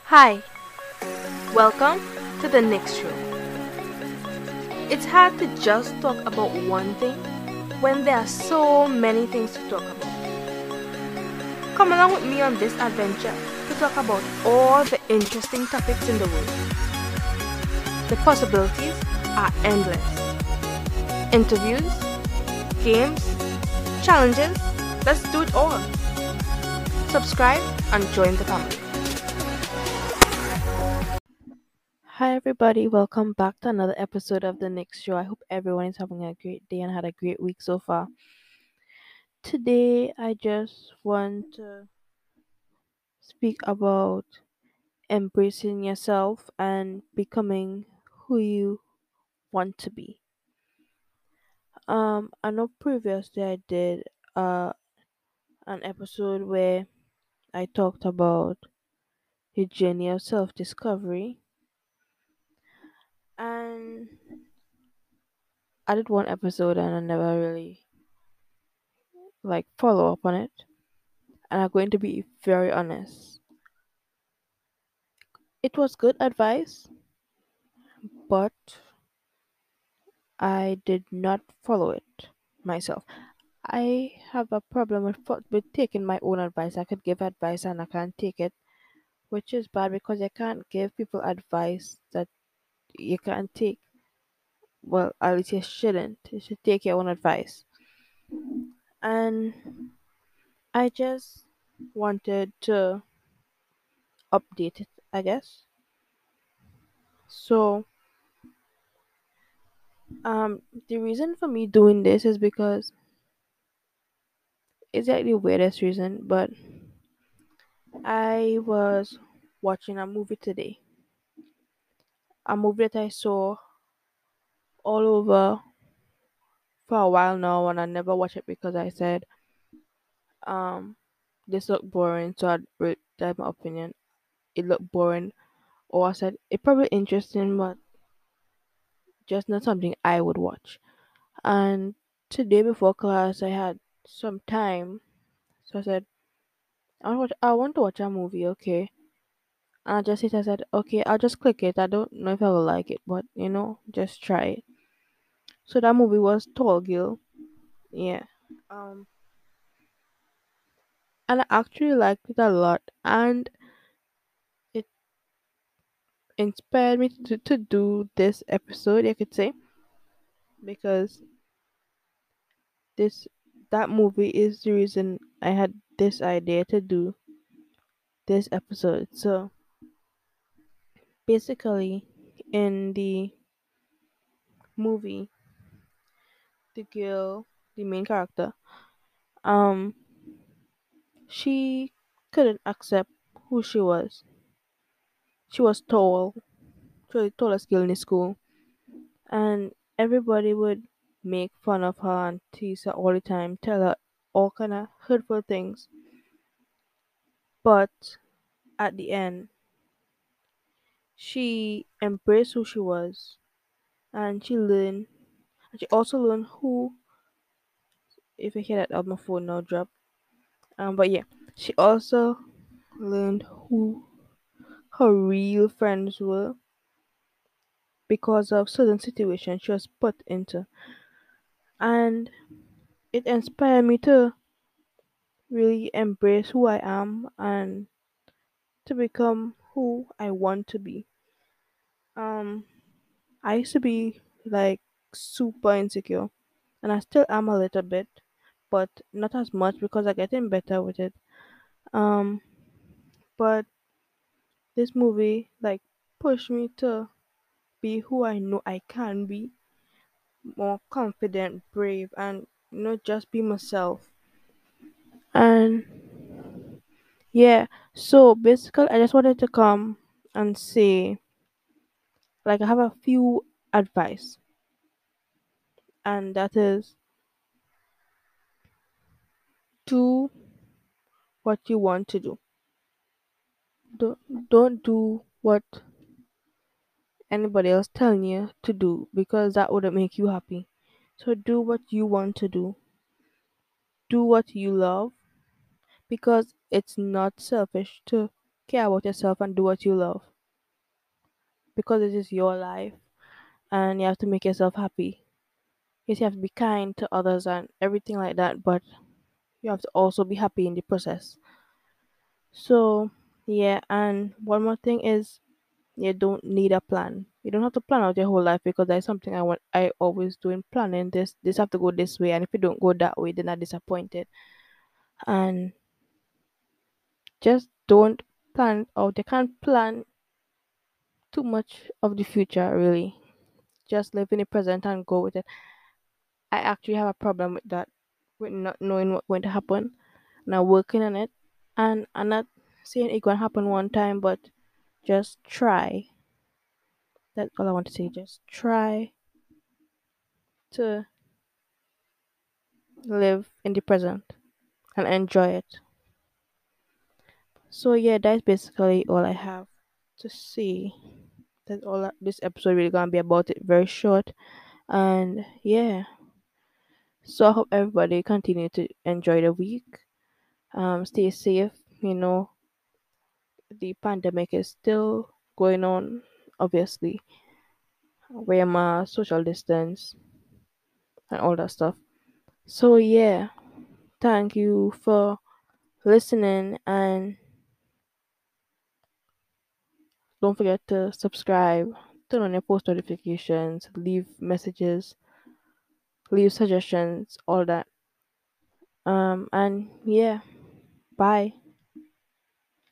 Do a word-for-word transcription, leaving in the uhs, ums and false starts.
Hi, welcome to the next show. It's hard to just talk about one thing when there are so many things to talk about. Come along with me on this adventure to talk about all the interesting topics in the world. The possibilities are endless. Interviews, games, challenges, let's do it all. Subscribe and join the family. Hi, everybody. Welcome back to another episode of the next show. I hope everyone is having a great day and had a great week so far. Today, I just want to speak about embracing yourself and becoming who you want to be. Um, I know previously I did uh an episode where I talked about the journey of self discovery, and I did one episode and I never really like follow up on it. And I'm going to be very honest. It was good advice, but I did not follow it myself. I have a problem with, fo- with taking my own advice. I could give advice and I can't take it, which is bad because I can't give people advice that you can't take. Well, at least you shouldn't. You should take your own advice. And I just wanted to update it, I guess. So, um, the reason for me doing this is because it's like the weirdest reason, but I was watching a movie today. A movie that I saw all over for a while now, and I never watched it because I said, um, this looked boring, so I'd re- tell my opinion. It looked boring, or I said it probably interesting, but just not something I would watch. And today before class, I had some time, so I said, I want, I want to watch a movie, okay? And I just hit, I said, okay, I'll just click it. I don't know if I will like it, but you know, just try it. So that movie was Tall Girl. Yeah. Um, and I actually liked it a lot, and it inspired me to, to do this episode, I could say, because this that movie is the reason I had this idea to do this episode. So basically, in the movie, the girl, the main character, um, she couldn't accept who she was. She was tall, she was the tallest girl in the school, and everybody would make fun of her and tease her all the time, tell her all kind of hurtful things. But at the end, she embraced who she was, and she learned. And she also learned who. If I hear that on my phone now, drop. Um, but yeah, she also learned who her real friends were because of certain situations she was put into, and it inspired me to really embrace who I am and to become who I want to be. Um, I used to be like super insecure, and I still am a little bit, but not as much because I'm getting better with it. Um, but this movie like pushed me to be who I know I can be, more confident, brave, and you know just be myself. And yeah, so basically, I just wanted to come and say, like, I have a few advice, and that is do what you want to do. Don't don't do what anybody else telling you to do because that wouldn't make you happy. So do what you want to do. Do what you love because it's not selfish to care about yourself and do what you love because it is your life and you have to make yourself happy. Yes, you have to be kind to others and everything like that, but you have to also be happy in the process. So, yeah, and one more thing is you don't need a plan. You don't have to plan out your whole life because that's something I want I always do in planning. This this have to go this way and if you don't go that way then I'm disappointed. And just don't plan out. You can't plan too much of the future really. Just live in the present and go with it. I actually have a problem with that, with not knowing what's going to happen. Now working on it, and I'm not saying it gonna happen one time, but just try. That's all I want to say. Just try to live in the present and enjoy it. So yeah, that's basically all I have to say. That's all. I- This episode really gonna be about it. Very short, and yeah. So I hope everybody continue to enjoy the week. Um, stay safe. You know, the pandemic is still going on, obviously. Wear mask, social distance, and all that stuff. So, yeah, thank you for listening, and don't forget to subscribe, turn on your post notifications, leave messages, leave suggestions, all that. Um, and yeah, bye.